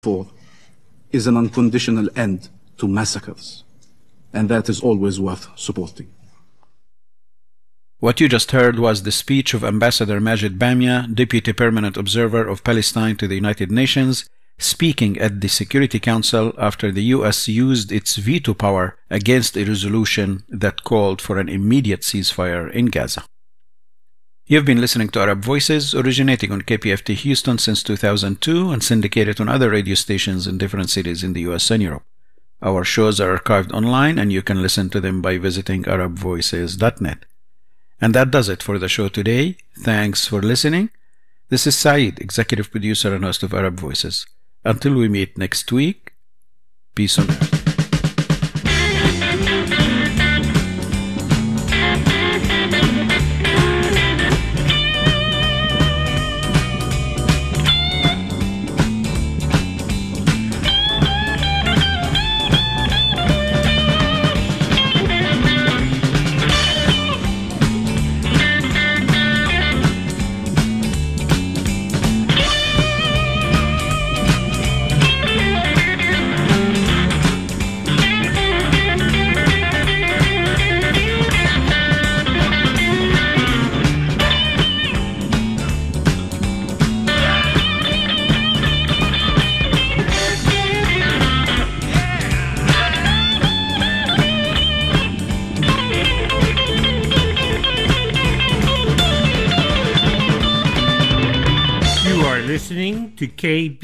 for is an unconditional end to massacres, and that is always worth supporting. What you just heard was the speech of Ambassador Majid Bamia, Deputy Permanent Observer of Palestine to the United Nations, speaking at the Security Council after the U.S. used its veto power against a resolution that called for an immediate ceasefire in Gaza. You've been listening to Arab Voices, originating on KPFT Houston since 2002 and syndicated on other radio stations in different cities in the US and Europe. Our shows are archived online and you can listen to them by visiting arabvoices.net. And that does it for the show today. Thanks for listening. This is Saeed, Executive Producer and host of Arab Voices. Until we meet next week, peace on earth. Listening to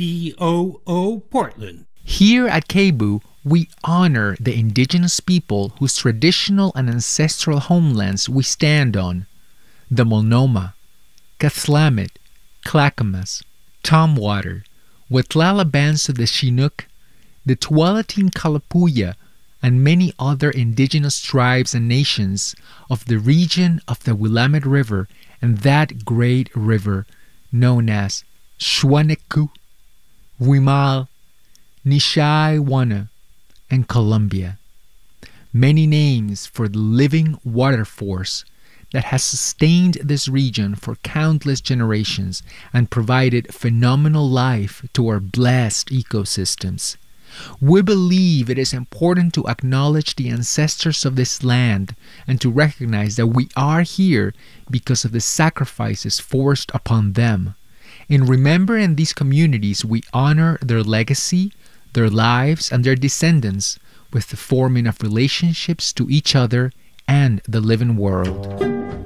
KBOO Portland. Here at KBOO, we honor the indigenous people whose traditional and ancestral homelands we stand on. The Multnomah, Cathlamet, Clackamas, Tumwater, Watlala bands of the Chinook, the Tualatin Kalapuya, and many other indigenous tribes and nations of the region of the Willamette River and that great river known as Schwaneku, Wimal, Nishai-Wana, and Columbia. Many names for the living water force that has sustained this region for countless generations and provided phenomenal life to our blessed ecosystems. We believe it is important to acknowledge the ancestors of this land and to recognize that we are here because of the sacrifices forced upon them. In remembering these communities, we honor their legacy, their lives, and their descendants with the forming of relationships to each other and the living world.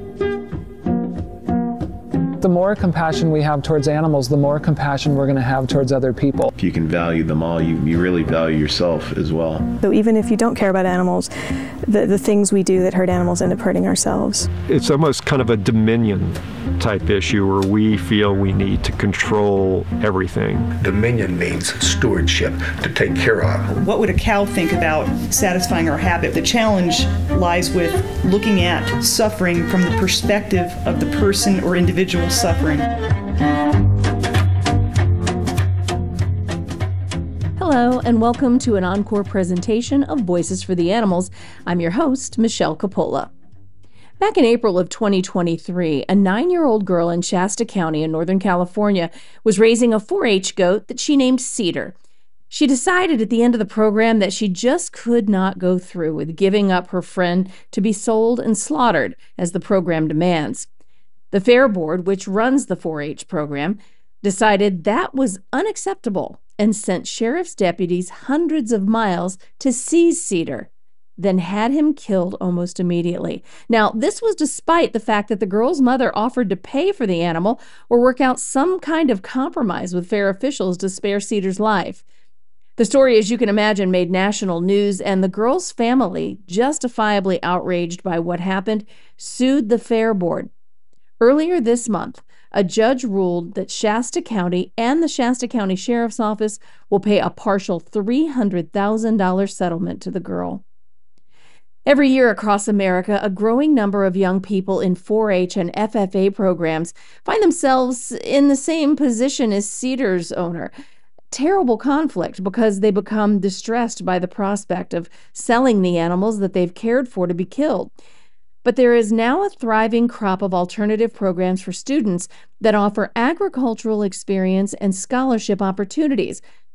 The more compassion we have towards animals, the more compassion we're going to have towards other people. If you can value them all, you really value yourself as well. So even if you don't care about animals, the things we do that hurt animals end up hurting ourselves. It's almost kind of a dominion type issue where we feel we need to control everything. Dominion means stewardship, to take care of. What would a cow think about satisfying our habit? The challenge lies with looking at suffering from the perspective of the person or individual suffering. Hello, and welcome to an encore presentation of Voices for the Animals. I'm your host, Michelle Coppola. Back in April of 2023, a 9-year-old girl in Shasta County in Northern California was raising a 4-H goat that she named Cedar. She decided at the end of the program that she just could not go through with giving up her friend to be sold and slaughtered, as the program demands. The Fair Board, which runs the 4-H program, decided that was unacceptable and sent sheriff's deputies hundreds of miles to seize Cedar, then had him killed almost immediately. Now, this was despite the fact that the girl's mother offered to pay for the animal or work out some kind of compromise with fair officials to spare Cedar's life. The story, as you can imagine, made national news, and the girl's family, justifiably outraged by what happened, sued the Fair Board. Earlier this month, a judge ruled that Shasta County and the Shasta County Sheriff's Office will pay a partial $300,000 settlement to the girl. Every year across America, a growing number of young people in 4-H and FFA programs find themselves in the same position as Cedar's owner. Terrible conflict because they become distressed by the prospect of selling the animals that they've cared for to be killed. But there is now a thriving crop of alternative programs for students that offer agricultural experience and scholarship opportunities.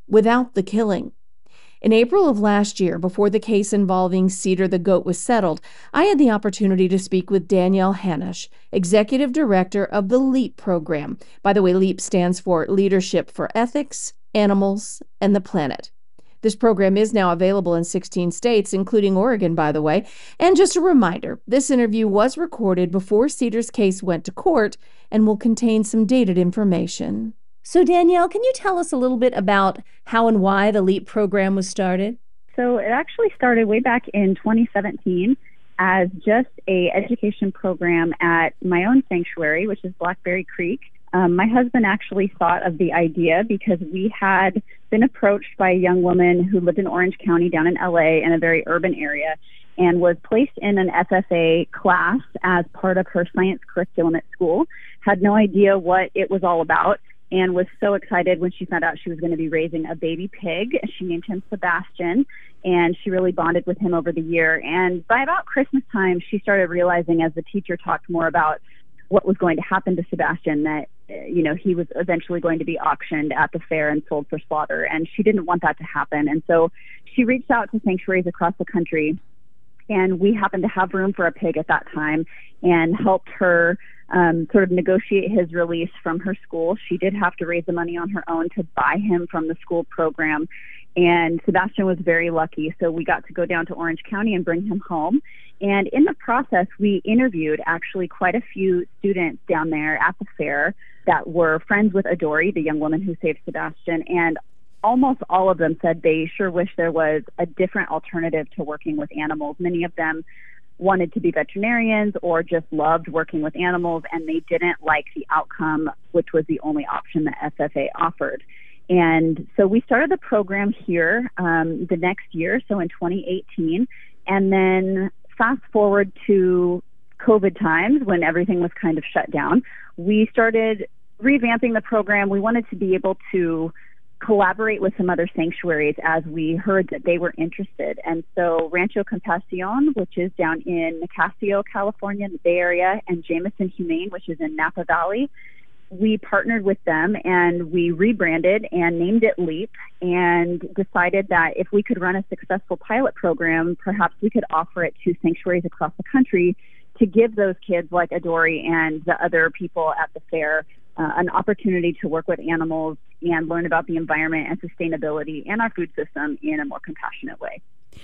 without the killing. In April of last year, before the case involving Cedar the goat was settled, I had the opportunity to speak with Danielle Hanisch, Executive Director of the LEAP program. By the way, LEAP stands for Leadership for Ethics, Animals, and the Planet. This program is now available in 16 states, including Oregon, by the way. And just a reminder, this interview was recorded before Cedar's case went to court and will contain some dated information. So Danielle, can you tell us a little bit about how and why the LEAP program was started? So it actually started way back in 2017 as just a education program at my own sanctuary, which is Blackberry Creek. My husband actually thought of the idea because we had been approached by a young woman who lived in Orange County down in LA in a very urban area and was placed in an FFA class as part of her science curriculum at school, had no idea what it was all about, and was so excited when she found out she was going to be raising a baby pig. She named him Sebastian, and she really bonded with him over the year. And by about Christmas time, she started realizing as the teacher talked more about what was going to happen to Sebastian that, he was eventually going to be auctioned at the fair and sold for slaughter. And she didn't want that to happen. And so she reached out to sanctuaries across the country, and we happened to have room for a pig at that time and helped her sort of negotiate his release from her school. She did have to raise the money on her own to buy him from the school program. And Sebastian was very lucky. So we got to go down to Orange County and bring him home. And in the process, we interviewed actually quite a few students down there at the fair that were friends with Adori, the young woman who saved Sebastian. And almost all of them said they sure wish there was a different alternative to working with animals. Many of them wanted to be veterinarians or just loved working with animals, and they didn't like the outcome, which was the only option that FFA offered. And so we started the program here the next year, so in 2018, and then fast forward to COVID times when everything was kind of shut down, we started revamping the program. We wanted to be able to collaborate with some other sanctuaries as we heard that they were interested. And so Rancho Compasión, which is down in Nicasio, California, in the Bay Area, and Jameson Humane, which is in Napa Valley, we partnered with them and we rebranded and named it LEAP and decided that if we could run a successful pilot program, perhaps we could offer it to sanctuaries across the country to give those kids like Adori and the other people at the fair an opportunity to work with animals and learn about the environment and sustainability and our food system in a more compassionate way.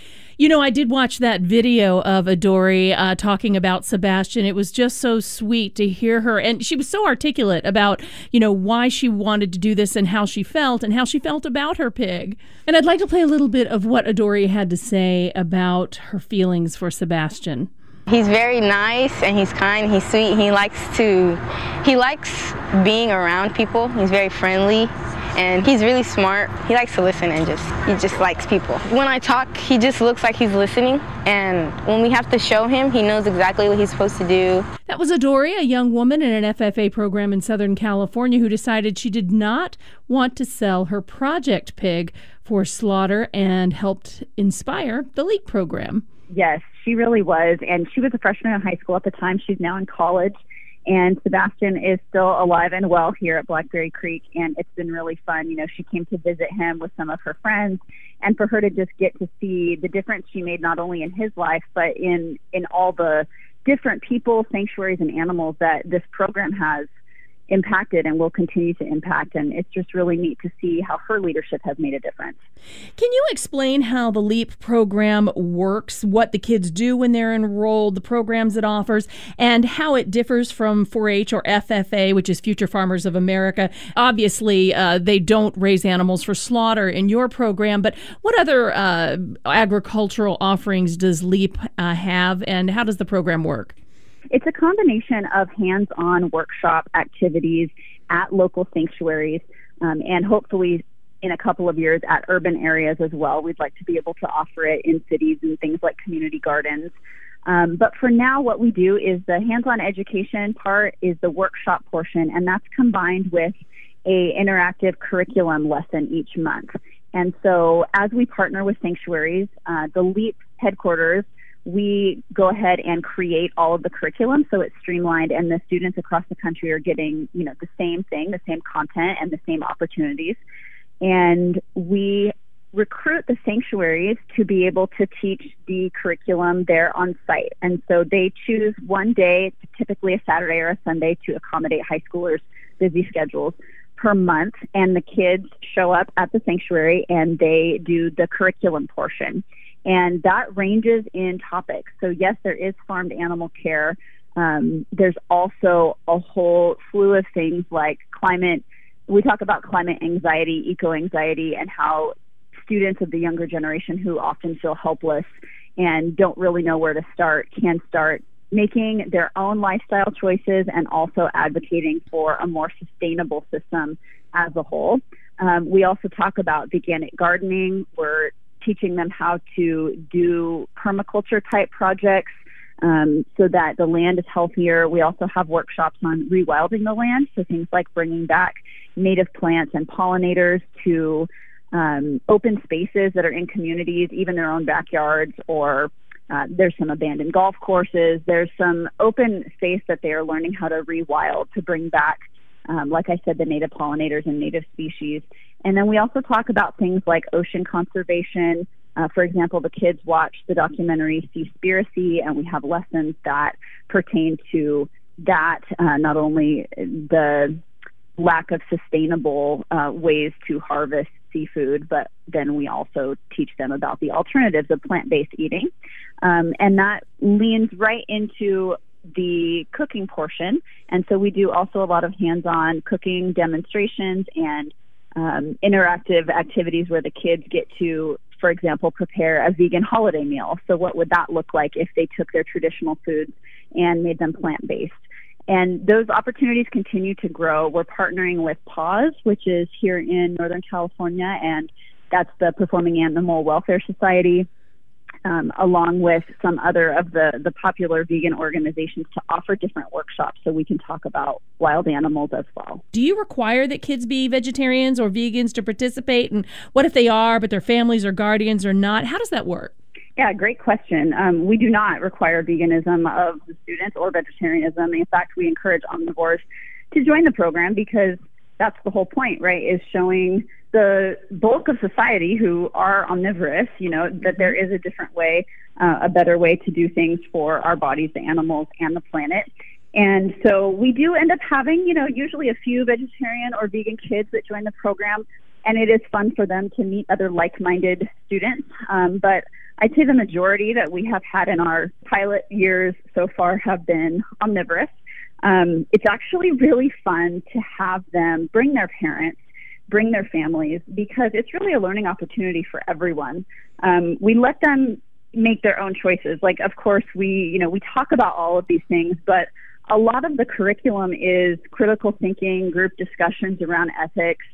I did watch that video of Adori talking about Sebastian. It was just so sweet to hear her. And she was so articulate about, why she wanted to do this and how she felt about her pig. And I'd like to play a little bit of what Adori had to say about her feelings for Sebastian. He's very nice and he's kind, he's sweet. He likes being around people. He's very friendly and he's really smart. He likes to listen and he just likes people. When I talk, he just looks like he's listening, and when we have to show him, he knows exactly what he's supposed to do. That was Adori, a young woman in an FFA program in Southern California who decided she did not want to sell her project pig for slaughter and helped inspire the LEAP program. Yes, she really was. And she was a freshman in high school at the time. She's now in college. And Sebastian is still alive and well here at Blackberry Creek. And it's been really fun. She came to visit him with some of her friends. And for her to just get to see the difference she made, not only in his life, but in all the different people, sanctuaries, and animals that this program has impacted and will continue to impact. And it's just really neat to see how her leadership has made a difference. Can you explain how the LEAP program works, what the kids do when they're enrolled, the programs it offers, and how it differs from 4-H or FFA, which is Future Farmers of America? Obviously, they don't raise animals for slaughter in your program, but what other agricultural offerings does LEAP have, and how does the program work? It's a combination of hands-on workshop activities at local sanctuaries and hopefully in a couple of years at urban areas as well. We'd like to be able to offer it in cities and things like community gardens. But for now, what we do is the hands-on education part is the workshop portion, and that's combined with a interactive curriculum lesson each month. And so as we partner with sanctuaries, the LEAP headquarters, we go ahead and create all of the curriculum so it's streamlined, and the students across the country are getting, the same thing, the same content and the same opportunities. And we recruit the sanctuaries to be able to teach the curriculum there on site. And so they choose one day, typically a Saturday or a Sunday, to accommodate high schoolers' busy schedules per month. And the kids show up at the sanctuary and they do the curriculum portion. And that ranges in topics. So yes, there is farmed animal care. There's also a whole slew of things like climate. We talk about climate anxiety, eco-anxiety, and how students of the younger generation who often feel helpless and don't really know where to start can start making their own lifestyle choices and also advocating for a more sustainable system as a whole. We also talk about veganic gardening. We're teaching them how to do permaculture type projects so that the land is healthier. We also have workshops on rewilding the land, so things like bringing back native plants and pollinators to open spaces that are in communities, even their own backyards, or there's some abandoned golf courses. There's some open space that they are learning how to rewild to bring back, like I said, the native pollinators and native species. And then we also talk about things like ocean conservation. For example, the kids watch the documentary Seaspiracy, and we have lessons that pertain to that, not only the lack of sustainable ways to harvest seafood, but then we also teach them about the alternatives of plant-based eating. And that leans right into the cooking portion. And so we do also a lot of hands-on cooking demonstrations and interactive activities where the kids get to, for example, prepare a vegan holiday meal. So what would that look like if they took their traditional foods and made them plant-based? And those opportunities continue to grow. We're partnering with PAWS, which is here in Northern California, and that's the Performing Animal Welfare Society, along with some other of the popular vegan organizations, to offer different workshops so we can talk about wild animals as well. Do you require that kids be vegetarians or vegans to participate? And what if they are, but their families or guardians are not? How does that work? Yeah, great question. We do not require veganism of the students or vegetarianism. In fact, we encourage omnivores to join the program because that's the whole point, right, is showing the bulk of society who are omnivorous, that there is a different way, a better way to do things for our bodies, the animals, and the planet. And so we do end up having, usually a few vegetarian or vegan kids that join the program, and it is fun for them to meet other like-minded students. But I'd say the majority that we have had in our pilot years so far have been omnivorous. It's actually really fun to have them bring their parents, bring their families, because it's really a learning opportunity for everyone. We let them make their own choices. Like, of course, we talk about all of these things, but a lot of the curriculum is critical thinking, group discussions around ethics,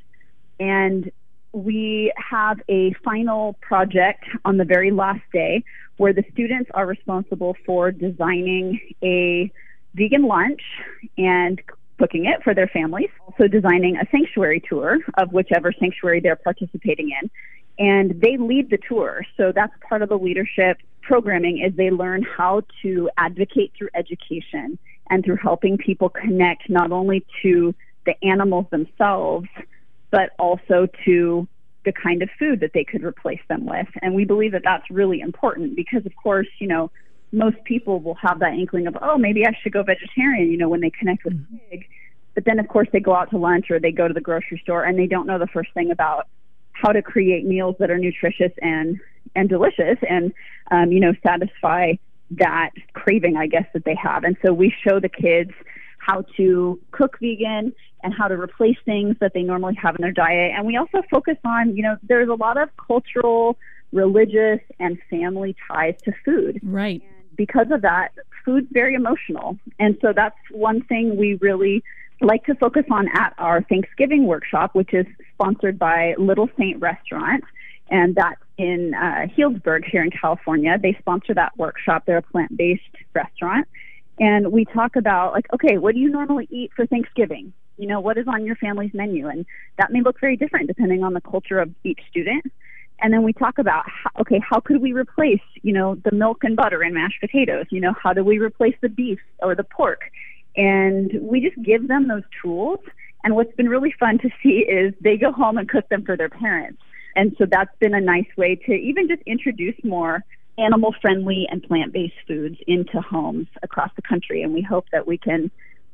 and we have a final project on the very last day where the students are responsible for designing a vegan lunch and cooking it for their families, also designing a sanctuary tour of whichever sanctuary they're participating in. And they lead the tour. So that's part of the leadership programming, is they learn how to advocate through education and through helping people connect not only to the animals themselves, but also to the kind of food that they could replace them with. And we believe that that's really important because, of course, most people will have that inkling of, oh, maybe I should go vegetarian, when they connect with pig. But then, of course, they go out to lunch or they go to the grocery store and they don't know the first thing about how to create meals that are nutritious and delicious and, satisfy that craving, I guess, that they have. And so we show the kids how to cook vegan and how to replace things that they normally have in their diet. And we also focus on, there's a lot of cultural, religious, and family ties to food. Right. And because of that, food's very emotional. And so that's one thing we really like to focus on at our Thanksgiving workshop, which is sponsored by Little Saint Restaurant. And that's in Healdsburg here in California. They sponsor that workshop. They're a plant-based restaurant. And we talk about, okay, what do you normally eat for Thanksgiving? What is on your family's menu? And that may look very different depending on the culture of each student. And then we talk about, how could we replace, the milk and butter and mashed potatoes? How do we replace the beef or the pork? And we just give them those tools And what's been really fun to see is they go home and cook them for their parents. And so that's been a nice way to even just introduce more animal-friendly and plant-based foods into homes across the country. And we hope that we can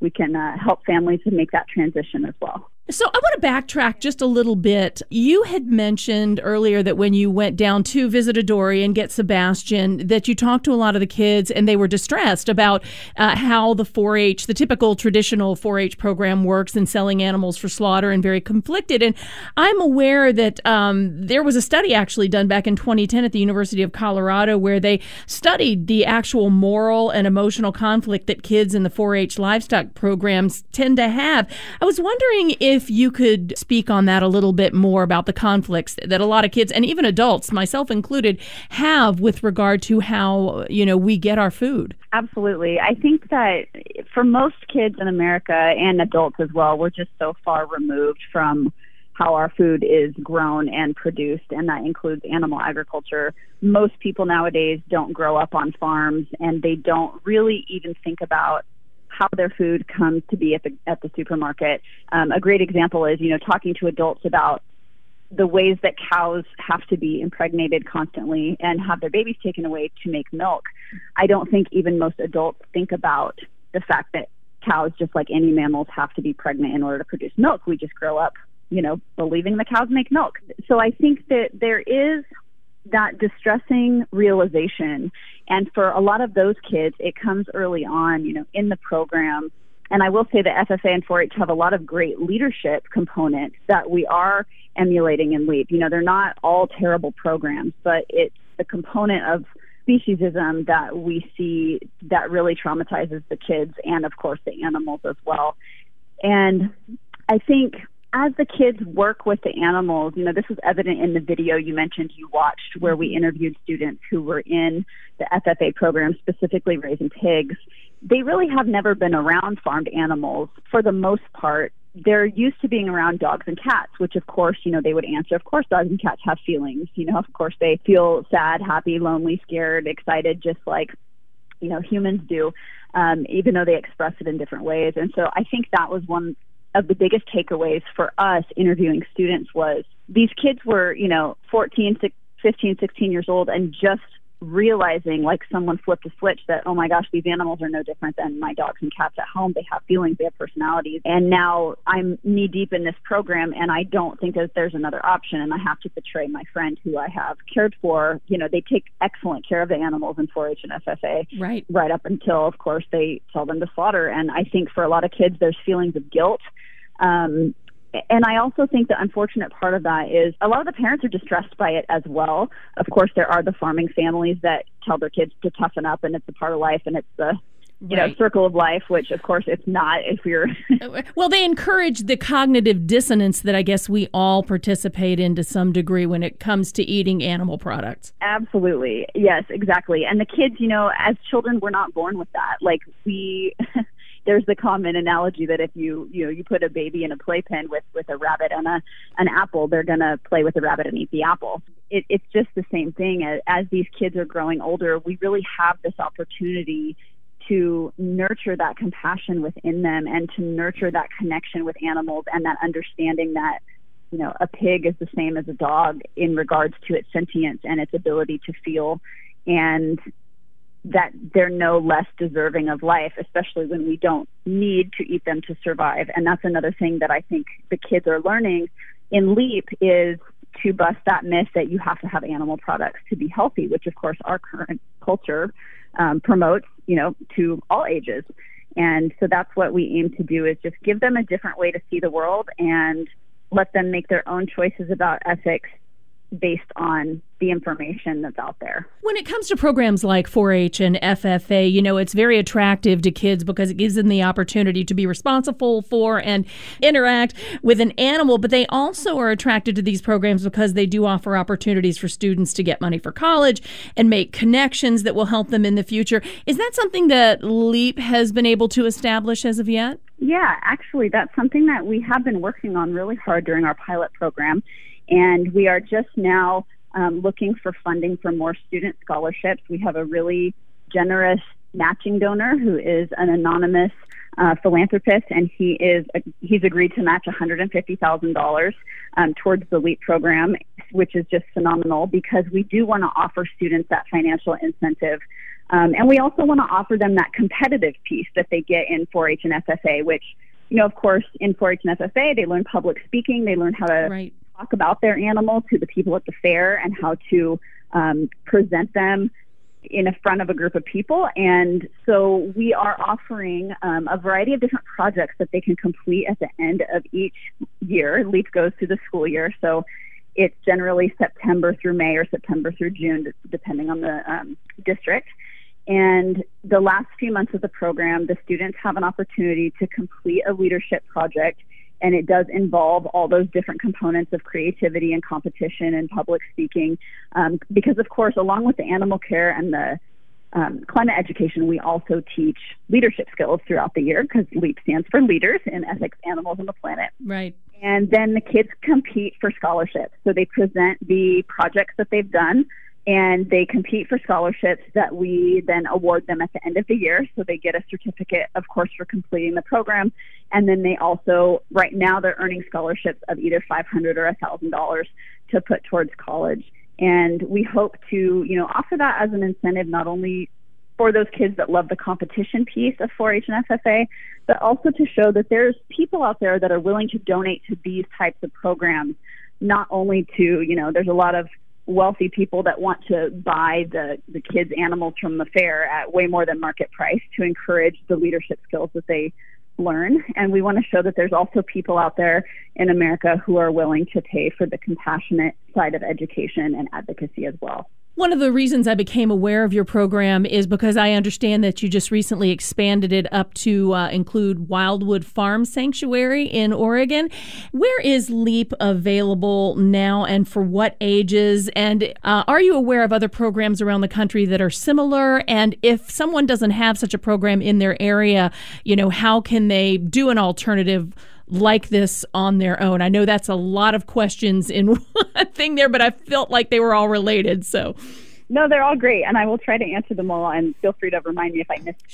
help families to make that transition as well. So I want to backtrack just a little bit. You had mentioned earlier that when you went down to visit Adori and get Sebastian, that you talked to a lot of the kids and they were distressed about how the 4-H, the typical traditional 4-H program works in selling animals for slaughter, and very conflicted. And I'm aware that there was a study actually done back in 2010 at the University of Colorado where they studied the actual moral and emotional conflict that kids in the 4-H livestock programs tend to have. I was wondering if you could speak on that a little bit more about the conflicts that a lot of kids, and even adults, myself included, have with regard to how, we get our food. Absolutely. I think that for most kids in America, and adults as well, we're just so far removed from how our food is grown and produced, and that includes animal agriculture. Most people nowadays don't grow up on farms, and they don't really even think about how their food comes to be at the supermarket. A great example is, talking to adults about the ways that cows have to be impregnated constantly and have their babies taken away to make milk. I don't think even most adults think about the fact that cows, just like any mammals, have to be pregnant in order to produce milk. We just grow up, believing the cows make milk. So I think that there is that distressing realization. And for a lot of those kids, it comes early on, in the program. And I will say that FFA and 4-H have a lot of great leadership components that we are emulating in LEAP. They're not all terrible programs, but it's the component of speciesism that we see that really traumatizes the kids and, of course, the animals as well. And I think as the kids work with the animals, this was evident in the video you mentioned you watched, where we interviewed students who were in the FFA program, specifically raising pigs. They really have never been around farmed animals for the most part. They're used to being around dogs and cats, which of course, they would answer, of course, dogs and cats have feelings. Of course, they feel sad, happy, lonely, scared, excited, just like, humans do, even though they express it in different ways. And so I think that was one of the biggest takeaways for us interviewing students was these kids were, 14, 15, 16 years old and just realizing, like someone flipped a switch, that, oh my gosh, these animals are no different than my dogs and cats at home. They have feelings, they have personalities. And now I'm knee deep in this program and I don't think that there's another option, and I have to betray my friend who I have cared for. They take excellent care of the animals in 4-H and FFA, right up until, of course, they sell them to slaughter. And I think for a lot of kids, there's feelings of guilt. And I also think the unfortunate part of that is a lot of the parents are distressed by it as well. Of course, there are the farming families that tell their kids to toughen up, and it's a part of life, and it's the circle of life, which of course it's not if you're... Well, they encourage the cognitive dissonance that I guess we all participate in to some degree when it comes to eating animal products. Absolutely. Yes, exactly. And the kids, as children, we're not born with that. Like there's the common analogy that if you put a baby in a playpen with a rabbit and an apple, they're going to play with the rabbit and eat the apple. It's just the same thing. As these kids are growing older, we really have this opportunity to nurture that compassion within them and to nurture that connection with animals and that understanding that, a pig is the same as a dog in regards to its sentience and its ability to feel, and that they're no less deserving of life, especially when we don't need to eat them to survive. And that's another thing that I think the kids are learning in LEAP is to bust that myth that you have to have animal products to be healthy, which of course our current culture promotes, to all ages. And so that's what we aim to do, is just give them a different way to see the world and let them make their own choices about ethics based on the information that's out there. When it comes to programs like 4-H and FFA, it's very attractive to kids because it gives them the opportunity to be responsible for and interact with an animal, but they also are attracted to these programs because they do offer opportunities for students to get money for college and make connections that will help them in the future. Is that something that LEAP has been able to establish as of yet? Yeah, actually, that's something that we have been working on really hard during our pilot program. And we are just now looking for funding for more student scholarships. We have a really generous matching donor who is an anonymous philanthropist, and he's agreed to match $150,000 towards the LEAP program, which is just phenomenal because we do want to offer students that financial incentive. And we also want to offer them that competitive piece that they get in 4-H and FFA, which, of course, in 4-H and FFA, they learn public speaking, they learn how to talk about their animal to the people at the fair and how to present them in front of a group of people. And so we are offering a variety of different projects that they can complete at the end of each year. LEAP goes through the school year, so it's generally September through May or September through June, depending on the district. And the last few months of the program, the students have an opportunity to complete a leadership project, and it does involve all those different components of creativity and competition and public speaking. Because, of course, along with the animal care and the climate education, we also teach leadership skills throughout the year because LEAP stands for Leaders in Ethics, Animals, and the Planet. Right. And then the kids compete for scholarships. So they present the projects that they've done, and they compete for scholarships that we then award them at the end of the year. So they get a certificate, of course, for completing the program. And then they also, right now, they're earning scholarships of either $500 or $1,000 to put towards college. And we hope to, offer that as an incentive, not only for those kids that love the competition piece of 4-H and FFA, but also to show that there's people out there that are willing to donate to these types of programs, not only to, there's a lot of wealthy people that want to buy the kids' animals from the fair at way more than market price to encourage the leadership skills that they learn. And we want to show that there's also people out there in America who are willing to pay for the compassionate side of education and advocacy as well. One of the reasons I became aware of your program is because I understand that you just recently expanded it up to include Wildwood Farm Sanctuary in Oregon. Where is LEAP available now and for what ages? And are you aware of other programs around the country that are similar? And if someone doesn't have such a program in their area, how can they do an alternative like this on their own? I know that's a lot of questions in one thing there, but I felt like they were all related. So, no, they're all great, and I will try to answer them all. And feel free to remind me if I missed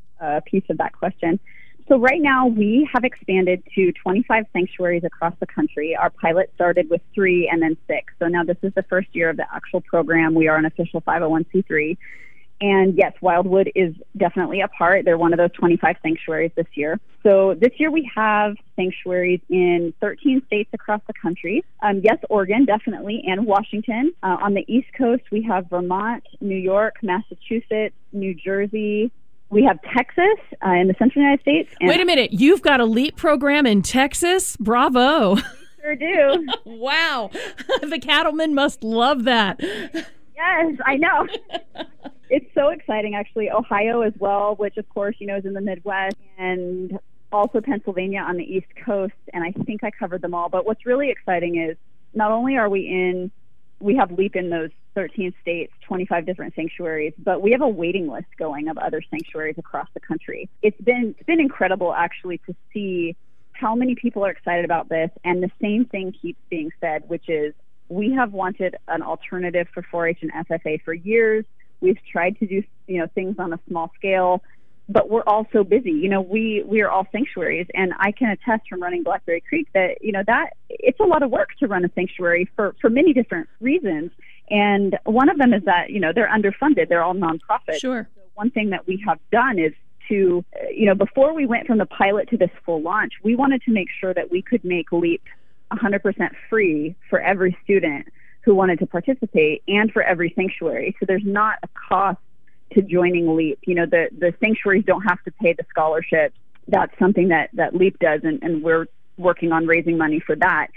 a piece of that question. So right now we have expanded to 25 sanctuaries across the country. Our pilot started with 3 and then 6. So now this is the first year of the actual program. We are an official 501c3. And yes, Wildwood is definitely a part. They're one of those 25 sanctuaries this year. So this year we have sanctuaries in 13 states across the country. Yes, Oregon, definitely, and Washington. On the East Coast, we have Vermont, New York, Massachusetts, New Jersey. We have Texas in the central United States. Wait a minute. You've got a LEAP program in Texas? Bravo. Sure do. Wow. The cattlemen must love that. Yes, I know. It's so exciting, actually. Ohio as well, which, of course, is in the Midwest, and also Pennsylvania on the East Coast, and I think I covered them all. But what's really exciting is not only are we have LEAP in those 13 states, 25 different sanctuaries, but we have a waiting list going of other sanctuaries across the country. It's been incredible, actually, to see how many people are excited about this, and the same thing keeps being said, which is we have wanted an alternative for 4-H and FFA for years. We've tried to do, things on a small scale, but we're all so busy. We are all sanctuaries, and I can attest from running Blackberry Creek that, that it's a lot of work to run a sanctuary for many different reasons. And one of them is that, they're underfunded. They're all nonprofit. Sure. So one thing that we have done is to, before we went from the pilot to this full launch, we wanted to make sure that we could make LEAP 100% free for every student who wanted to participate and for every sanctuary. So there's not a cost to joining LEAP. The sanctuaries don't have to pay the scholarships. That's something that LEAP does, and we're working on raising money for that.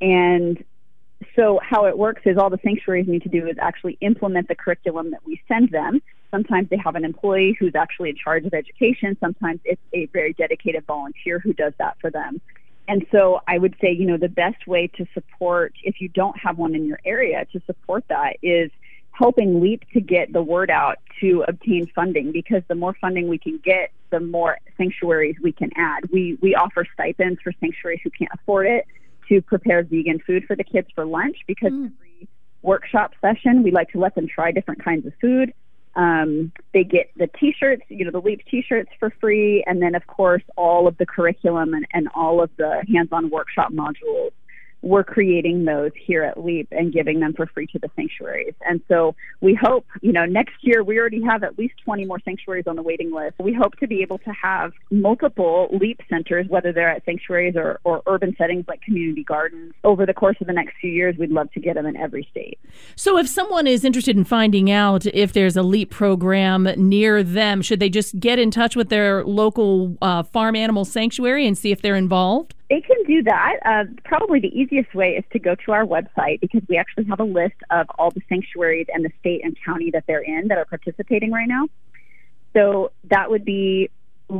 And so how it works is all the sanctuaries need to do is actually implement the curriculum that we send them. Sometimes they have an employee who's actually in charge of education. Sometimes it's a very dedicated volunteer who does that for them. And so I would say, the best way to support, if you don't have one in your area, to support that is helping LEAP to get the word out to obtain funding, because the more funding we can get, the more sanctuaries we can add. We offer stipends for sanctuaries who can't afford it to prepare vegan food for the kids for lunch, because every workshop session, we like to let them try different kinds of food. They get the T-shirts, the LEAP T-shirts for free, and then, of course, all of the curriculum and all of the hands-on workshop modules. We're creating those here at LEAP and giving them for free to the sanctuaries. And so we hope, next year we already have at least 20 more sanctuaries on the waiting list. We hope to be able to have multiple LEAP centers, whether they're at sanctuaries or urban settings like community gardens. Over the course of the next few years, we'd love to get them in every state. So if someone is interested in finding out if there's a LEAP program near them, should they just get in touch with their local farm animal sanctuary and see if they're involved? They can do that. Probably the easiest way is to go to our website, because we actually have a list of all the sanctuaries and the state and county that they're in that are participating right now. So that would be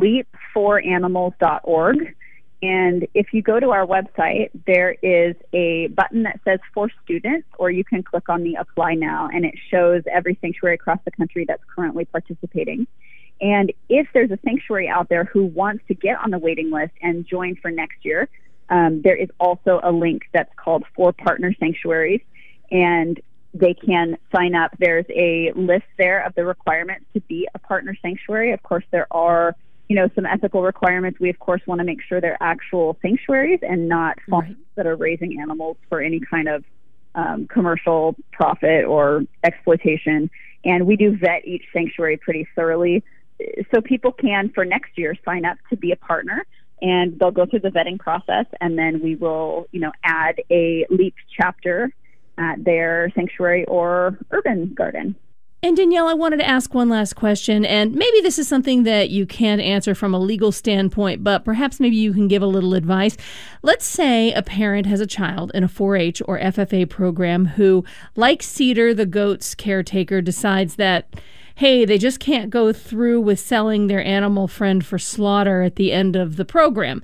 leap4animals.org. And if you go to our website, there is a button that says for students, or you can click on the apply now, and it shows every sanctuary across the country that's currently participating. And if there's a sanctuary out there who wants to get on the waiting list and join for next year, there is also a link that's called For Partner Sanctuaries, and they can sign up. There's a list there of the requirements to be a partner sanctuary. Of course, there are, some ethical requirements. We, of course, want to make sure they're actual sanctuaries and not farms that are raising animals for any kind of commercial profit or exploitation. And we do vet each sanctuary pretty thoroughly. So people can, for next year, sign up to be a partner, and they'll go through the vetting process, and then we will, add a LEAP chapter at their sanctuary or urban garden. And Danielle, I wanted to ask one last question, and maybe this is something that you can't answer from a legal standpoint, but perhaps maybe you can give a little advice. Let's say a parent has a child in a 4-H or FFA program who, like Cedar, the goat's caretaker, decides that, hey, they just can't go through with selling their animal friend for slaughter at the end of the program.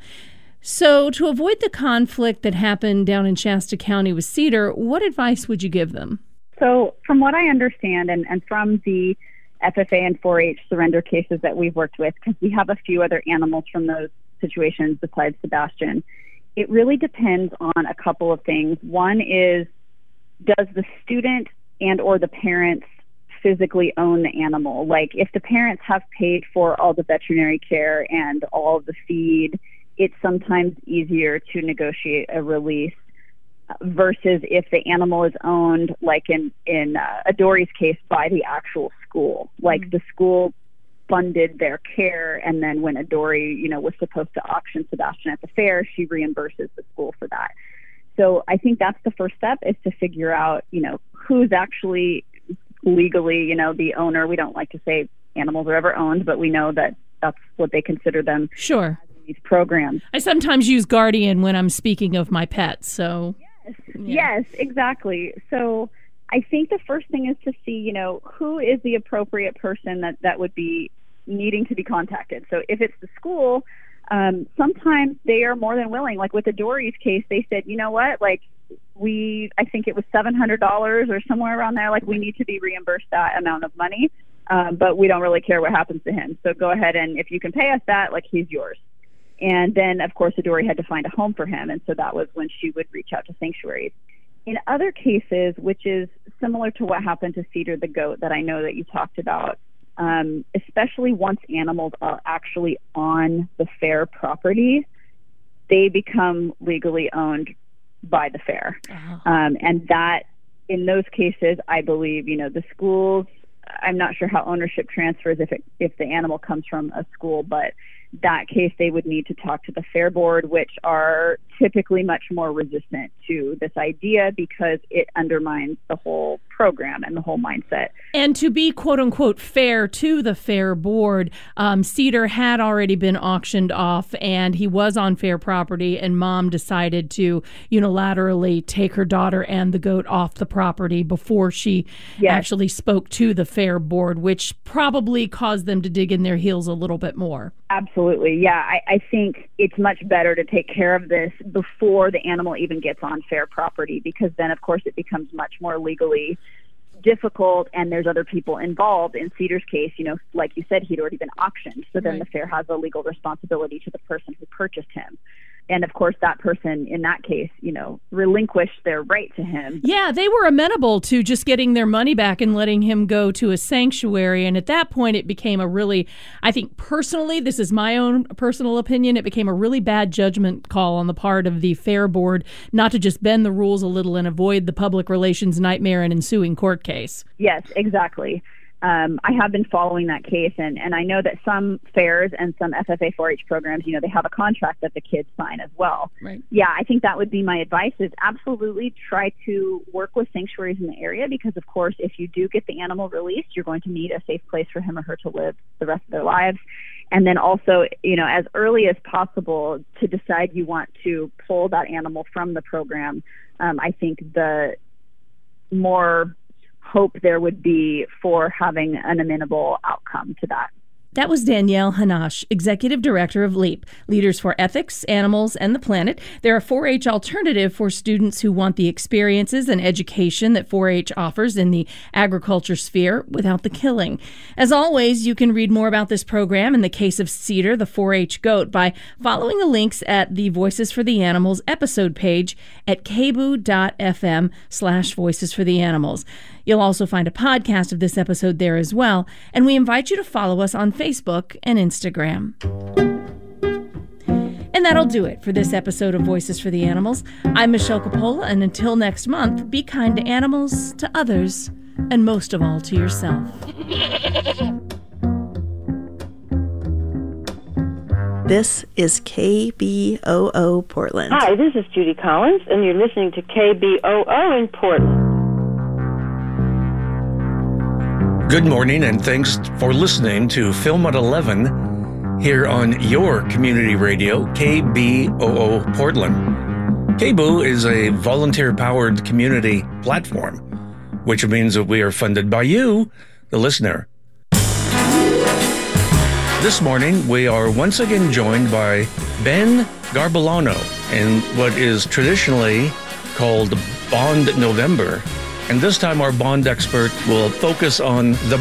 So to avoid the conflict that happened down in Shasta County with Cedar, what advice would you give them? So from what I understand, and from the FFA and 4-H surrender cases that we've worked with, because we have a few other animals from those situations besides Sebastian, it really depends on a couple of things. One is, does the student and or the parents physically own the animal? Like, if the parents have paid for all the veterinary care and all of the feed, it's sometimes easier to negotiate a release versus if the animal is owned, like in Adori's case, by the actual school. Like the school funded their care, and then when Adori, was supposed to auction Sebastian at the fair, she reimburses the school for that. So I think that's the first step, is to figure out, who's actually legally, the owner. We don't like to say animals are ever owned, but we know that that's what they consider them. Sure. In these programs. I sometimes use guardian when I'm speaking of my pets, so. Yes, exactly. So I think the first thing is to see, who is the appropriate person that would be needing to be contacted. So if it's the school, sometimes they are more than willing. Like with Adori's case, they said, you know what, like, I think it was $700 or somewhere around there. Like, we need to be reimbursed that amount of money, but we don't really care what happens to him. So go ahead, and if you can pay us that, like, he's yours. And then, of course, Adori had to find a home for him, and so that was when she would reach out to sanctuaries. In other cases, which is similar to what happened to Cedar the goat that I know that you talked about, especially once animals are actually on the fair property, they become legally owned by the fair. And that, in those cases, I believe, the schools, I'm not sure how ownership transfers if the animal comes from a school, but that case they would need to talk to the fair board, which are typically much more resistant to this idea because it undermines the whole program and the whole mindset. And to be quote unquote fair to the fair board, Cedar had already been auctioned off and he was on fair property, and mom decided to unilaterally take her daughter and the goat off the property before she actually spoke to the fair board, which probably caused them to dig in their heels a little bit more. Absolutely. Yeah, I think it's much better to take care of this before the animal even gets on fair property, because then, of course, it becomes much more legally difficult, and there's other people involved. In Cedar's case, like you said, he'd already been auctioned, so then the fair has a legal responsibility to the person who purchased him. And of course, that person in that case, relinquished their right to him. Yeah, they were amenable to just getting their money back and letting him go to a sanctuary. And at that point, it became a really, I think personally, this is my own personal opinion, it became a really bad judgment call on the part of the fair board not to just bend the rules a little and avoid the public relations nightmare and ensuing court case. Yes, exactly. I have been following that case, and I know that some fairs and some FFA 4-H programs, they have a contract that the kids sign as well. Right. Yeah, I think that would be my advice, is absolutely try to work with sanctuaries in the area, because, of course, if you do get the animal released, you're going to need a safe place for him or her to live the rest of their lives. And then also, as early as possible to decide you want to pull that animal from the program. I think the more hope there would be for having an amenable outcome to that. That was Danielle Hanash, Executive Director of LEAP, Leaders for Ethics, Animals, and the Planet. They're a 4-H alternative for students who want the experiences and education that 4-H offers in the agriculture sphere without the killing. As always, you can read more about this program and the case of Cedar, the 4-H goat, by following the links at the Voices for the Animals episode page at kboo.fm/Voices for the Animals. You'll also find a podcast of this episode there as well, and we invite you to follow us on Facebook and Instagram. And that'll do it for this episode of Voices for the Animals. I'm Michelle Coppola, and until next month, be kind to animals, to others, and most of all to yourself. This is KBOO Portland. Hi, this is Judy Collins, and you're listening to KBOO in Portland. Good morning, and thanks for listening to Film at 11 here on your community radio, KBOO Portland. KBOO is a volunteer-powered community platform, which means that we are funded by you, the listener. This morning, we are once again joined by Ben Garbolano in what is traditionally called Bond November. And this time our Bond expert will focus on the